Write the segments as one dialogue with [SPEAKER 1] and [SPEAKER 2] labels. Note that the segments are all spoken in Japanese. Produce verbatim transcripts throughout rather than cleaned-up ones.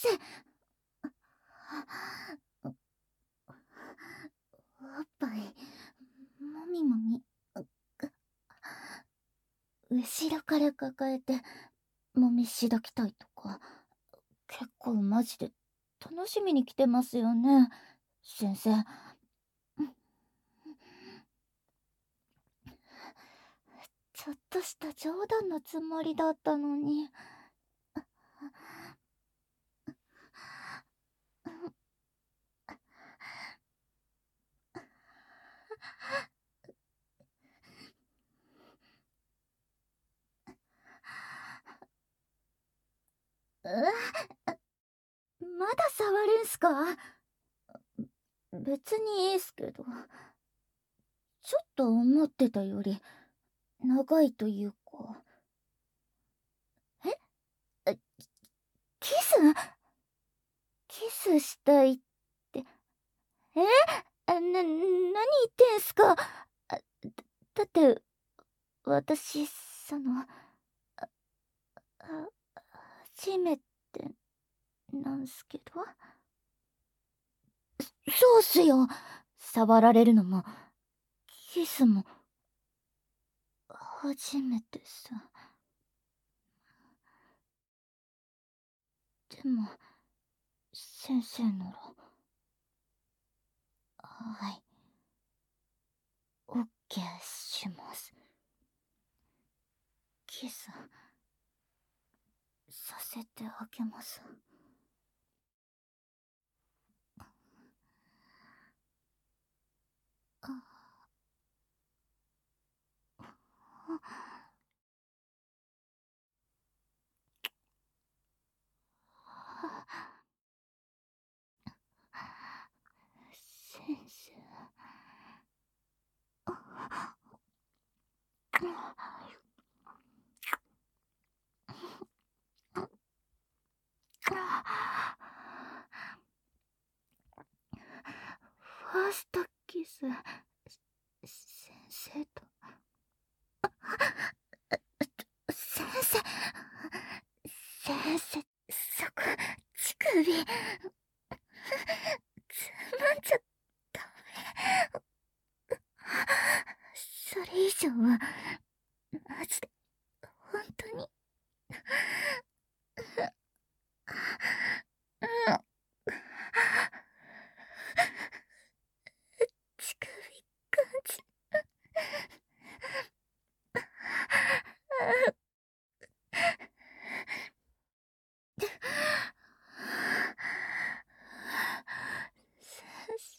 [SPEAKER 1] おっぱいもみもみ、後ろから抱えてもみしだきたいとか、結構マジで楽しみに来てますよね、先生。ちょっとした冗談のつもりだったのに。うわ、まだ触るんすか？別にいいっすけど、ちょっと思ってたより長いというか。え？キス？キスしたいって。え？な、何言ってんすか？だ、だって、私、その、あ、あ、初めてなんすけど。そうっすよ。触られるのも、キスも、初めてさ。でも、先生なら。はい。オッケーします。キス、させてあげます。あ、先生。ファーストキス、先生と。先生、先生、そこ、乳首、つまんじゃダメ。それ以上は、マジで、本当に。乳首感じ。先生。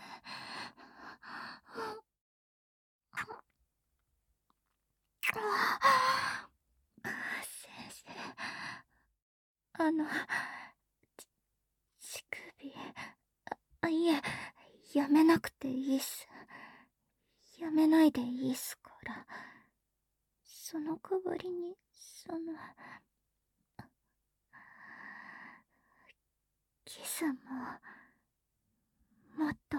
[SPEAKER 1] 先生、あの、ち乳首、あ、いえ、やめなくていいっす。やめないでいいっすから。その代わりに、その、キスも、もっと、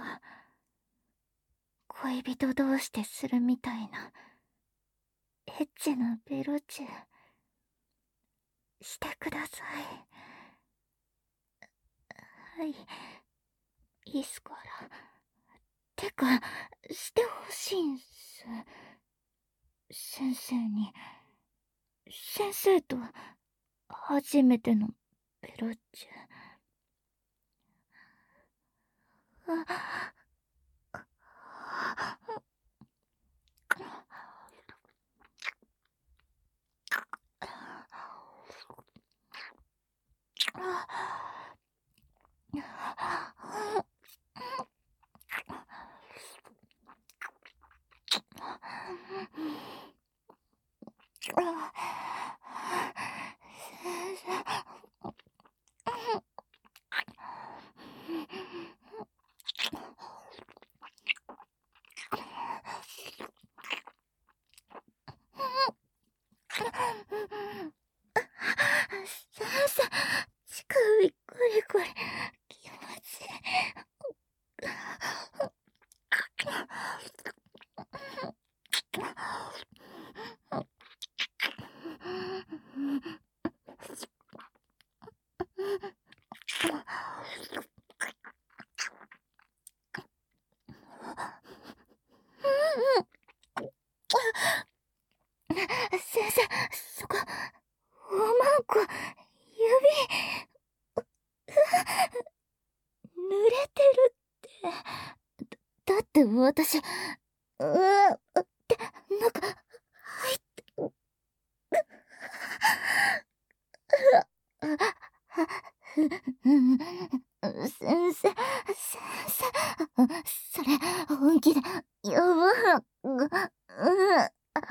[SPEAKER 1] 恋人同士でするみたいな、エッチなベロチュー、してください。はい、いいっすから。てか、してほしいんす。先生に。先生と、初めてのベロチュー。あ、先生、乳首ゴリゴリ、気持ちいい。 先生、そこ、おまんこ、指、濡れてるって。だ、だって私、うーって中入って、先生、先生、それ本気でやばい。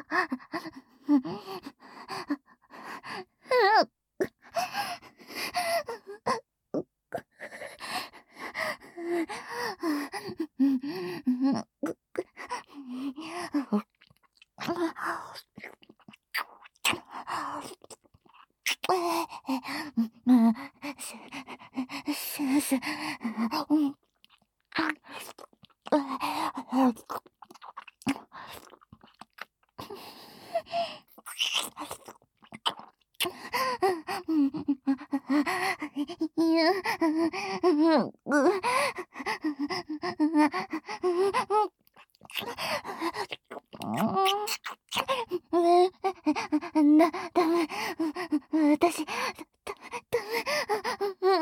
[SPEAKER 1] 先生、いや、だ、ダメ。私、だ、ダメ。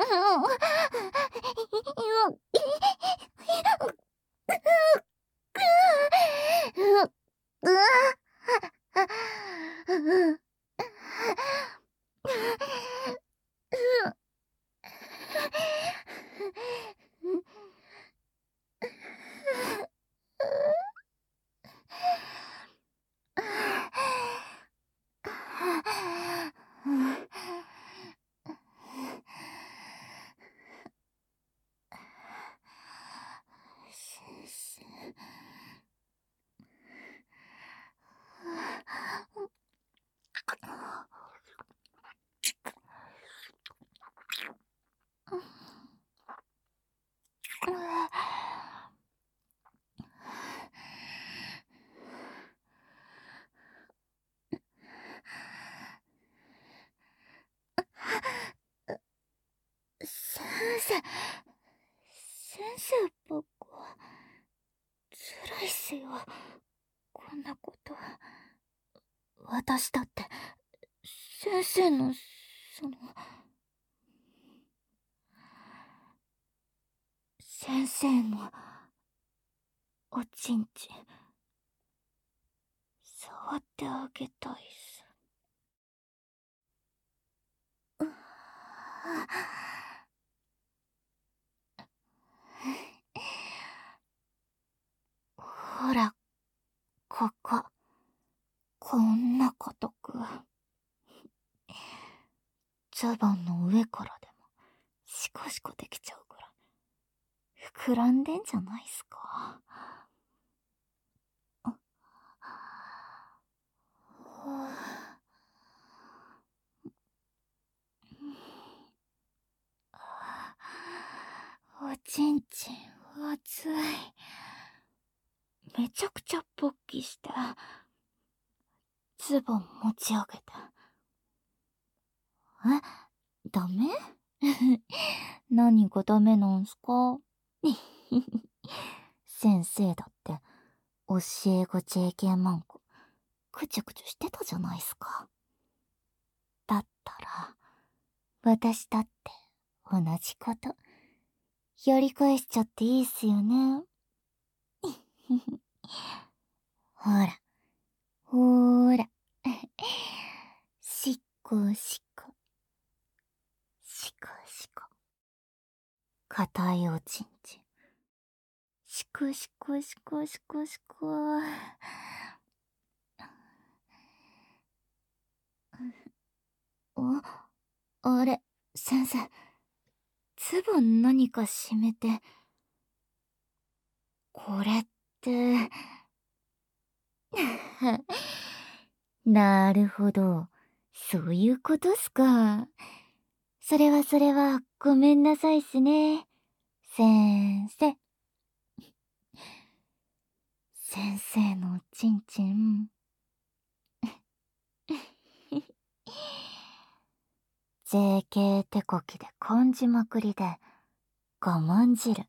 [SPEAKER 1] 先生、先生僕は辛いっすよ、こんなこと。私だって先生のその先生のおちんちん触ってあげたいっす。ほら、ここ、こんなことく。ズボンの上からでもシコシコできちゃうぐらい膨らんでんじゃないっすか。おちんちん熱い。めちゃくちゃ勃起してズボン持ち上げて。え、ダメ？何がダメなんすか？先生だって教え子 ジェーケー マンコくちゅくちゅしてたじゃないっすか。だったら私だって同じことやり返しちゃっていいっすよね。ほらほーらしっこしっこしこしこ、硬いおちんちんしこしこしこしこしこ。あ、あれ、先生、ズボン何か締めて。これって。なるほど、そういうことっすか。それはそれはごめんなさいっすね、先生。先生のおちんちんジェーケー 手こきで根じまくりで我慢汁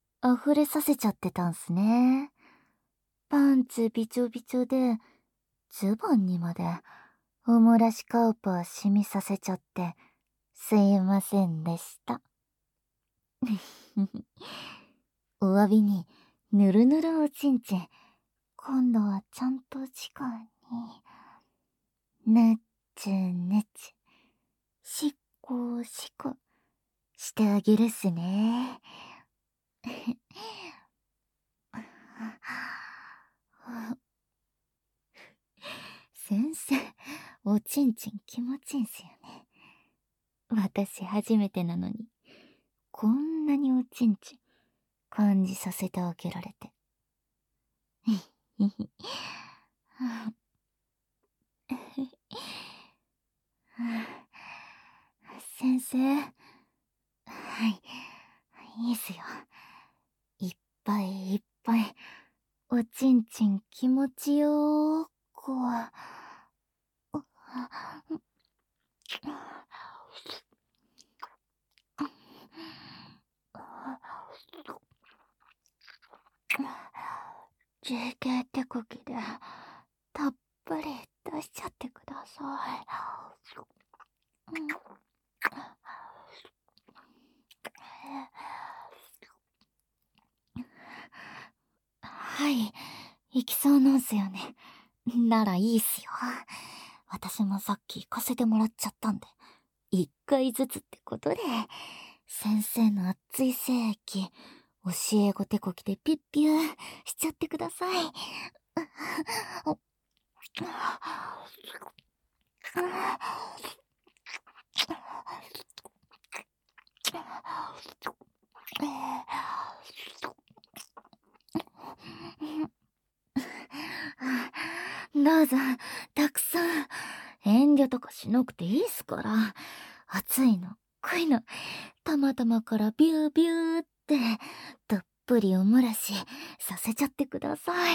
[SPEAKER 1] 溢れさせちゃってたんすね。パンツびちょびちょでズボンにまでおもらしカウパー染みさせちゃってすいませんでした。お詫びにぬるぬるおちんちん、今度はちゃんと直にぬっちゅぬちゅしっこしこしてあげるっすね。先生、おちんちん気持ちいいんすよね。私初めてなのに、こんなにおちんちん感じさせてあげられて。先生、はい、いいっすよ。いっぱいいっぱい、おちんちん気持ちよーく。じけ手こきでたっぷり出しちゃってください。はい、行きそうなんすよね。ならいいっすよ。私もさっき行かせてもらっちゃったんで、一回ずつってことで、先生の熱い精液、教え子手こきでピュッピューしちゃってください。どうぞ、たくさん。遠慮とかしなくていいっすから。暑いの、濃いの、たまたまからビュービューって、たっぷりお漏らしさせちゃってください。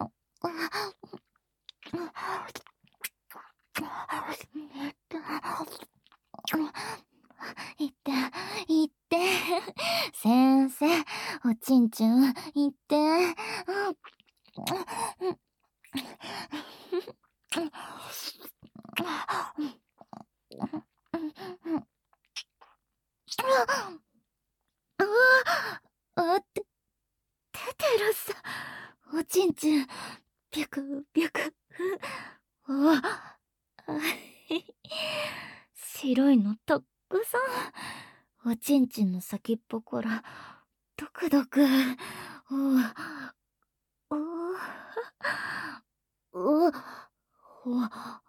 [SPEAKER 1] いって、いって、先生、おちんちん、いって。ああ、て、テテロス、おちんちん、ビュクビュク、あ、白いのたっくさん。おちんちんの先っぽからドクドク、おおおおお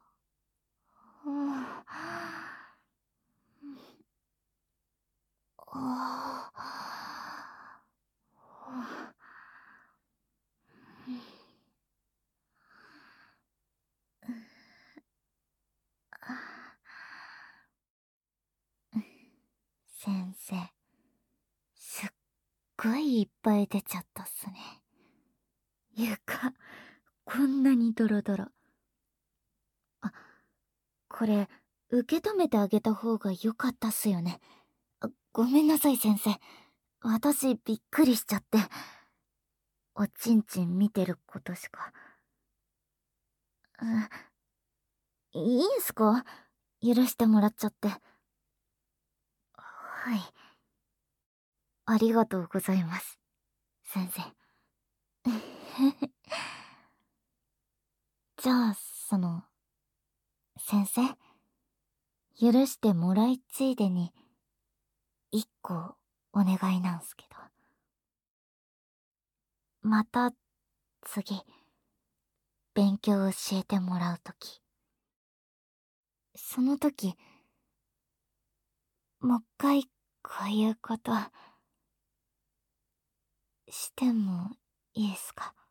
[SPEAKER 1] 先生、すっごいいっぱい出ちゃったっすね。床、こんなにドロドロ。あ、これ、受け止めてあげた方が良かったっすよね。あ、ごめんなさい先生。私びっくりしちゃって。おちんちん見てることしか。いいんすか？許してもらっちゃって。はい。ありがとうございます、先生。じゃあ、その、先生、許してもらいついでに、一個お願いなんすけど。また、次、勉強教えてもらうとき。その時、もう一回、こういうこと、してもいいっすか？